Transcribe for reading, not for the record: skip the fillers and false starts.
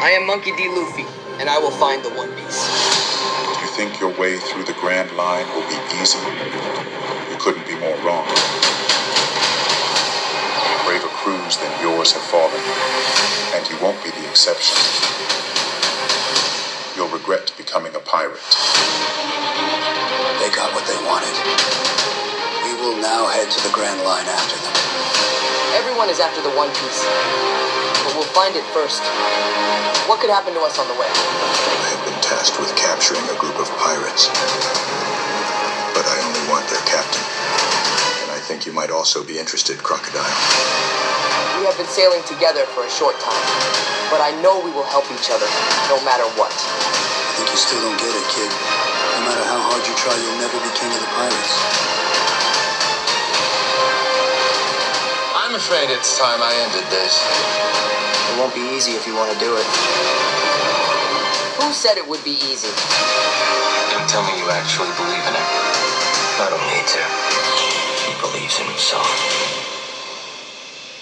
I am Monkey D. Luffy, and I will find the One Piece. You think your way through the Grand Line will be easy? You couldn't be more wrong. Braver crews than yours have fallen, and you won't be the exception. You'll regret becoming a pirate. They got what they wanted. We will now head to the Grand Line after them. Everyone is after the One Piece, but we'll find it first. What could happen to us on the way? I have been tasked with capturing a group of pirates, but I only want their captain. And I think you might also be interested, Crocodile. We have been sailing together for a short time, but I know we will help each other, no matter what. I think you still don't get it, kid. No matter how hard you try, you'll never be king of the pirates. I'm afraid it's time I ended this. It won't be easy if you want to do it. Who said it would be easy? Don't tell me you actually believe in it. I don't need to. He believes in himself.